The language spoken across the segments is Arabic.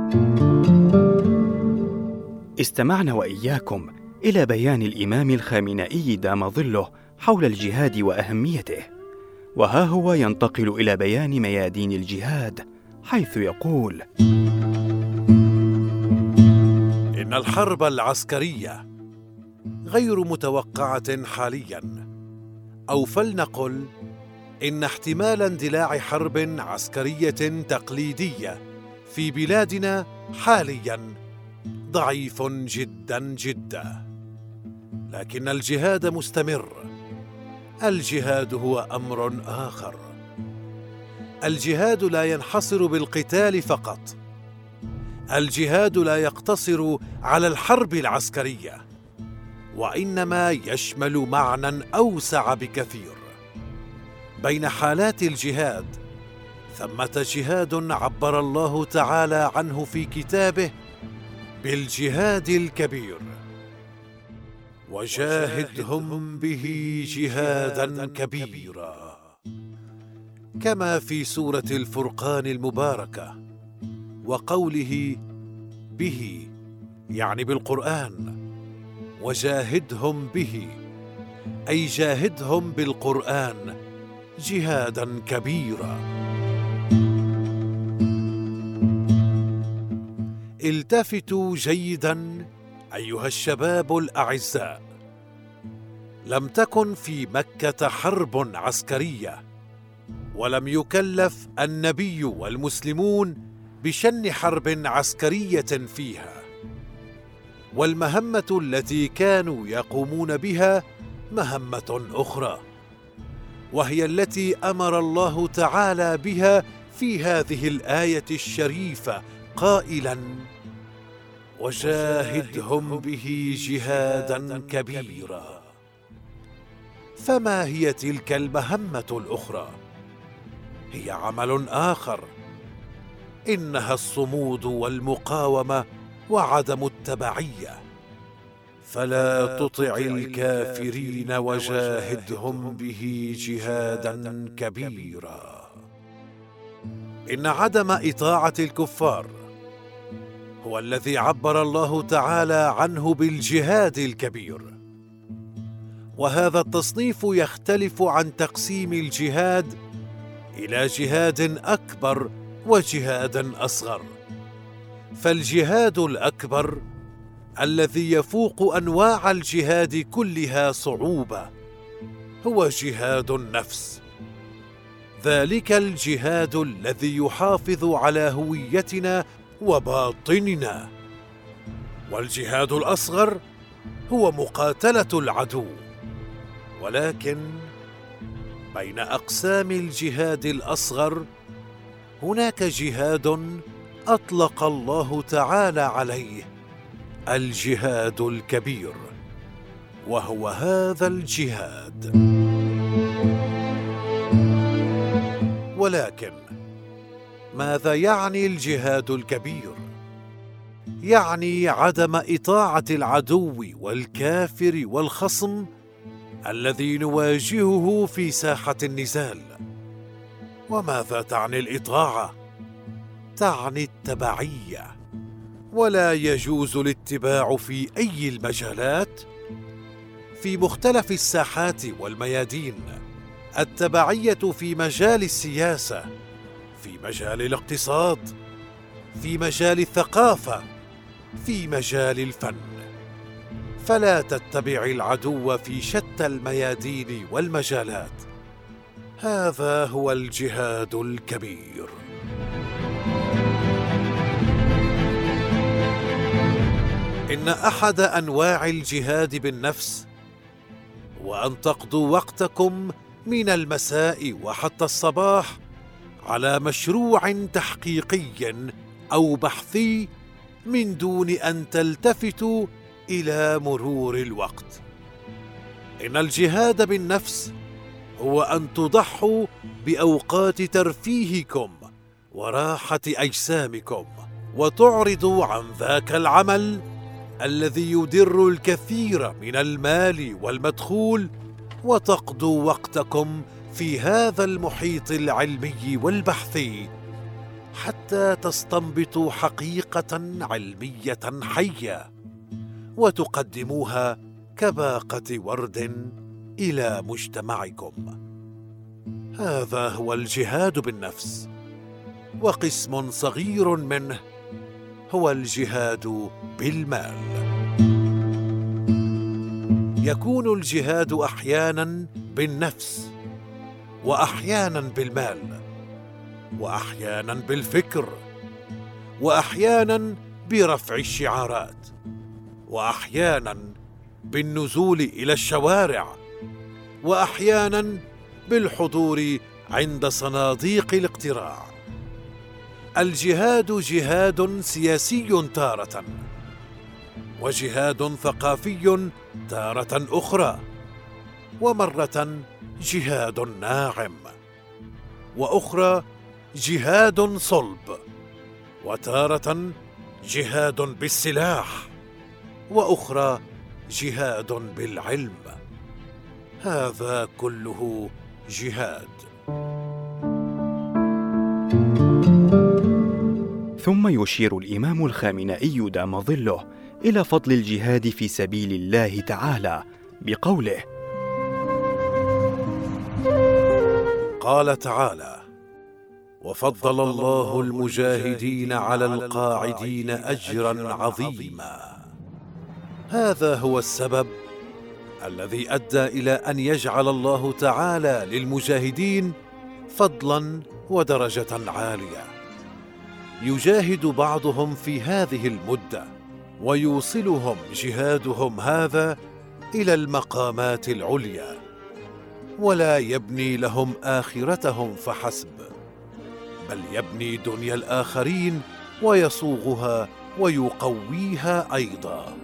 استمعنا وإياكم إلى بيان الإمام الخامنئي دام ظله حول الجهاد وأهميته، وها هو ينتقل إلى بيان ميادين الجهاد، حيث يقول: إن الحرب العسكرية غير متوقعة حالياً، أو فلنقل إن احتمال اندلاع حرب عسكرية تقليدية في بلادنا حالياً ضعيف جداً جداً، لكن الجهاد مستمر. الجهاد هو أمر آخر. الجهاد لا ينحصر بالقتال فقط. الجهاد لا يقتصر على الحرب العسكرية، وإنما يشمل معنى أوسع بكثير. بين حالات الجهاد ثمة جهاد عبر الله تعالى عنه في كتابه بالجهاد الكبير: وجاهدهم به جهادا كبيرا، كما في سورة الفرقان المباركة، وقوله به يعني بالقرآن، وجاهدهم به أي جاهدهم بالقرآن جهادا كبيرا. التفتوا جيدا أيها الشباب الأعزاء، لم تكن في مكة حرب عسكرية، ولم يكلف النبي والمسلمون بشن حرب عسكرية فيها، والمهمة التي كانوا يقومون بها مهمة أخرى، وهي التي أمر الله تعالى بها في هذه الآية الشريفة قائلاً: وجاهدهم به جهادا كبيرا. فما هي تلك المهمة الأخرى؟ هي عمل آخر، إنها الصمود والمقاومة وعدم التبعية. فلا تطع الكافرين وجاهدهم به جهادا كبيرا. إن عدم إطاعة الكفار هو الذي عبر الله تعالى عنه بالجهاد الكبير، وهذا التصنيف يختلف عن تقسيم الجهاد إلى جهاد أكبر وجهاد أصغر. فالجهاد الأكبر الذي يفوق أنواع الجهاد كلها صعوبة هو جهاد النفس، ذلك الجهاد الذي يحافظ على هويتنا وباطننا. والجهاد الأصغر هو مقاتلة العدو. ولكن بين أقسام الجهاد الأصغر هناك جهاد أطلق الله تعالى عليه الجهاد الكبير، وهو هذا الجهاد. ولكن ماذا يعني الجهاد الكبير؟ يعني عدم إطاعة العدو والكافر والخصم الذي نواجهه في ساحة النزال. وماذا تعني الإطاعة؟ تعني التبعية، ولا يجوز الاتباع في أي المجالات في مختلف الساحات والميادين. التبعية في مجال السياسة، في مجال الاقتصاد، في مجال الثقافة، في مجال الفن. فلا تتبع العدو في شتى الميادين والمجالات. هذا هو الجهاد الكبير. إن أحد أنواع الجهاد بالنفس هو أن تقضوا وقتكم من المساء وحتى الصباح على مشروع تحقيقي أو بحثي من دون أن تلتفتوا إلى مرور الوقت. إن الجهاد بالنفس هو أن تضحوا بأوقات ترفيهكم وراحة أجسامكم، وتعرضوا عن ذاك العمل الذي يدر الكثير من المال والمدخول، وتقضوا وقتكم في هذا المحيط العلمي والبحثي حتى تستنبطوا حقيقة علمية حية وتقدموها كباقة ورد إلى مجتمعكم. هذا هو الجهاد بالنفس، وقسم صغير منه هو الجهاد بالمال. يكون الجهاد أحيانا بالنفس، وأحيانا بالمال، وأحيانا بالفكر، وأحيانا برفع الشعارات، وأحيانا بالنزول إلى الشوارع، وأحيانا بالحضور عند صناديق الاقتراع. الجهاد جهاد سياسي تارة، وجهاد ثقافي تارة أخرى، ومرة جهاد ناعم، وأخرى جهاد صلب، وتارة جهاد بالسلاح، وأخرى جهاد بالعلم. هذا كله جهاد. ثم يشير الإمام الخامنئي دام ظله إلى فضل الجهاد في سبيل الله تعالى بقوله: قال تعالى: وفضل الله المجاهدين على القاعدين أجرا عظيما. هذا هو السبب الذي أدى إلى أن يجعل الله تعالى للمجاهدين فضلا ودرجة عالية، يجاهد بعضهم في هذه المدة ويوصلهم جهادهم هذا إلى المقامات العليا، ولا يبني لهم آخرتهم فحسب، بل يبني دنيا الآخرين ويصوغها ويقويها أيضا.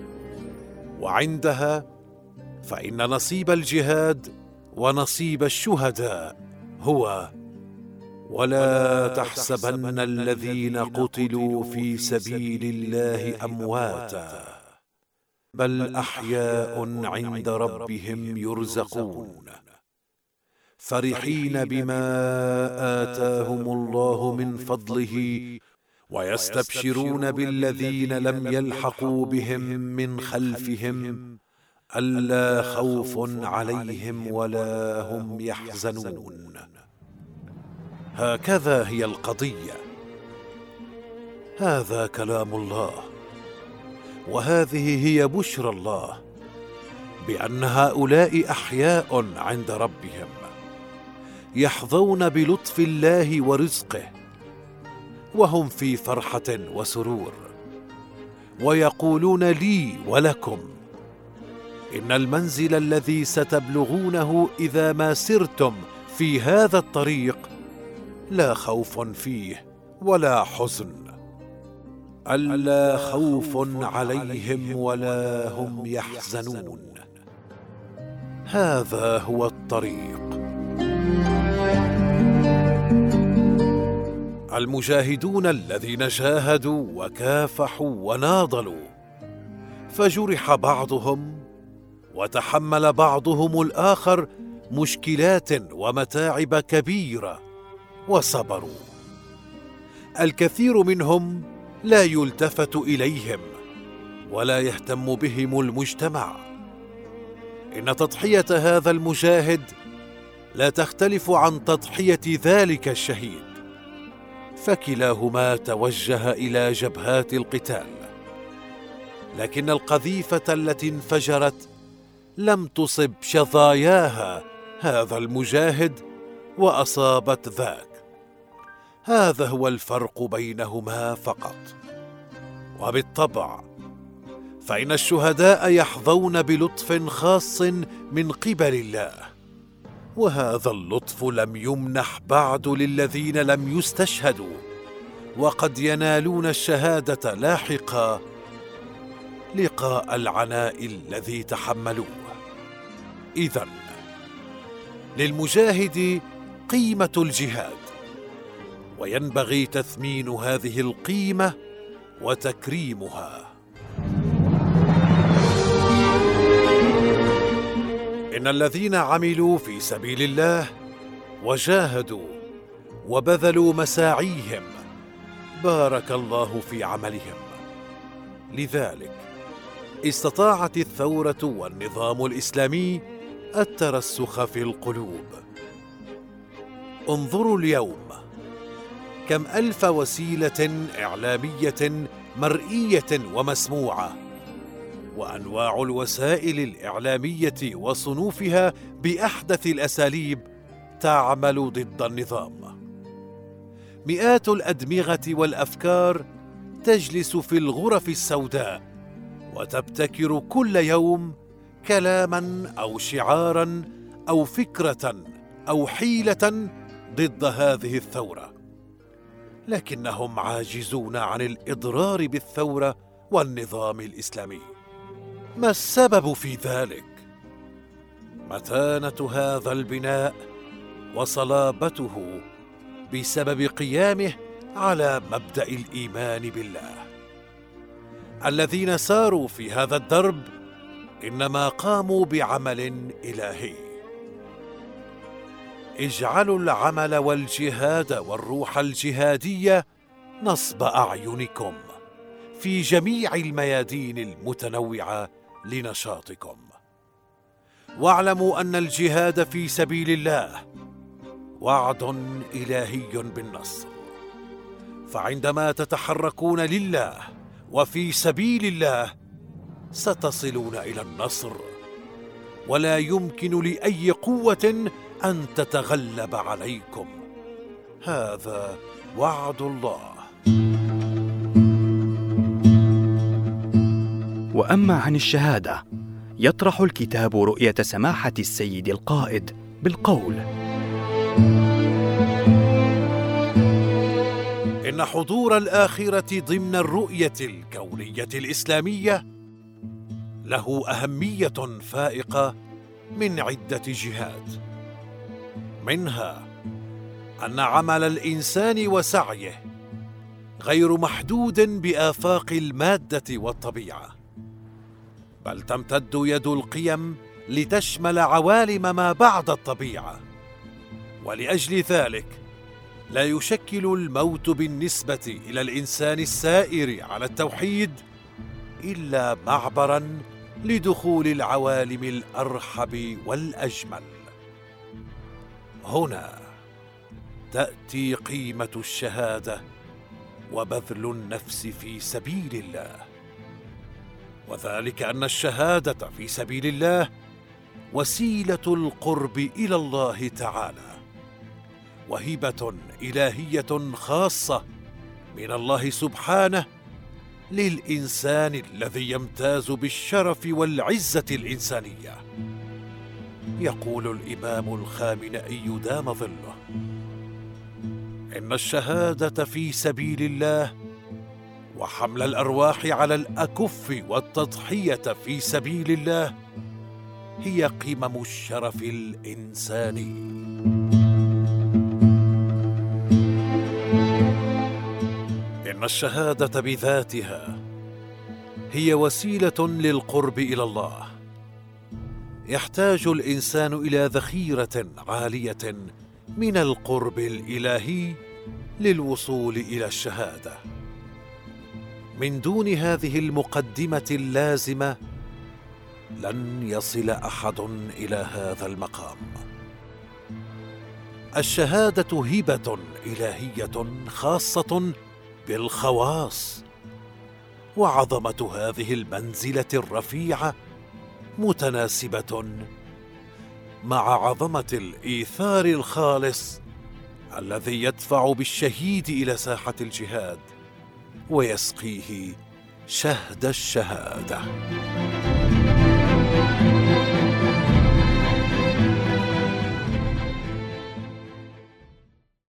وعندها فإن نصيب الجهاد ونصيب الشهداء هو: ولا تحسبن الذين قتلوا في سبيل الله أمواتا بل أحياء عند ربهم يرزقون فرحين بما آتاهم الله من فضله ويستبشرون بالذين لم يلحقوا بهم من خلفهم ألا خوف عليهم ولا هم يحزنون. هكذا هي القضية. هذا كلام الله، وهذه هي بشرى الله بأن هؤلاء أحياء عند ربهم يحظون بلطف الله ورزقه، وهم في فرحة وسرور، ويقولون لي ولكم: إن المنزل الذي ستبلغونه إذا ما سرتم في هذا الطريق لا خوف فيه ولا حزن، ألا خوف عليهم ولا هم يحزنون. هذا هو الطريق. المجاهدون الذين جاهدوا وكافحوا وناضلوا، فجرح بعضهم وتحمل بعضهم الآخر مشكلات ومتاعب كبيرة وصبروا. الكثير منهم لا يلتفت إليهم ولا يهتم بهم المجتمع. إن تضحية هذا المجاهد لا تختلف عن تضحية ذلك الشهيد، فكلاهما توجه إلى جبهات القتال، لكن القذيفة التي انفجرت لم تصب شظاياها هذا المجاهد وأصابت ذاك. هذا هو الفرق بينهما فقط. وبالطبع فإن الشهداء يحظون بلطف خاص من قبل الله، وهذا اللطف لم يمنح بعد للذين لم يستشهدوا، وقد ينالون الشهادة لاحقا لقاء العناء الذي تحملوه. إذن للمجاهد قيمة الجهاد، وينبغي تثمين هذه القيمة وتكريمها. إن الذين عملوا في سبيل الله وجاهدوا وبذلوا مساعيهم بارك الله في عملهم. لذلك استطاعت الثورة والنظام الإسلامي الترسخ في القلوب. انظروا اليوم كم ألف وسيلة إعلامية مرئية ومسموعة، وأنواع الوسائل الإعلامية وصنوفها بأحدث الأساليب تعمل ضد النظام. مئات الأدمغة والأفكار تجلس في الغرف السوداء وتبتكر كل يوم كلاما أو شعارا أو فكرة أو حيلة ضد هذه الثورة، لكنهم عاجزون عن الإضرار بالثورة والنظام الإسلامي. ما السبب في ذلك؟ متانة هذا البناء وصلابته بسبب قيامه على مبدأ الإيمان بالله. الذين ساروا في هذا الدرب إنما قاموا بعمل إلهي. اجعلوا العمل والجهاد والروح الجهادية نصب أعينكم في جميع الميادين المتنوعة لنشاطكم، واعلموا أن الجهاد في سبيل الله وعد إلهي بالنصر. فعندما تتحركون لله وفي سبيل الله ستصلون إلى النصر، ولا يمكن لأي قوة أن تتغلب عليكم. هذا وعد الله. وأما عن الشهادة، يطرح الكتاب رؤية سماحة السيد القائد بالقول: إن حضور الآخرة ضمن الرؤية الكونية الإسلامية له أهمية فائقة من عدة جهات، منها أن عمل الإنسان وسعيه غير محدود بآفاق المادة والطبيعة، بل تمتد يد القيم لتشمل عوالم ما بعد الطبيعة. ولأجل ذلك لا يشكل الموت بالنسبة إلى الإنسان السائر على التوحيد إلا معبراً لدخول العوالم الأرحب والأجمل. هنا تأتي قيمة الشهادة وبذل النفس في سبيل الله، وذلك أن الشهادة في سبيل الله وسيلة القرب إلى الله تعالى، وهبة إلهية خاصة من الله سبحانه للإنسان الذي يمتاز بالشرف والعزة الإنسانية. يقول الإمام الخامنئي دام ظله: إن الشهادة في سبيل الله وحمل الأرواح على الأكف والتضحية في سبيل الله هي قمم الشرف الإنساني. إن الشهادة بذاتها هي وسيلة للقرب إلى الله. يحتاج الإنسان إلى ذخيرة عالية من القرب الإلهي للوصول إلى الشهادة. من دون هذه المقدمة اللازمة لن يصل أحد إلى هذا المقام. الشهادة هبة إلهية خاصة بالخواص، وعظمة هذه المنزلة الرفيعة متناسبة مع عظمة الإيثار الخالص الذي يدفع بالشهيد إلى ساحة الجهاد ويسقيه شهد الشهادة.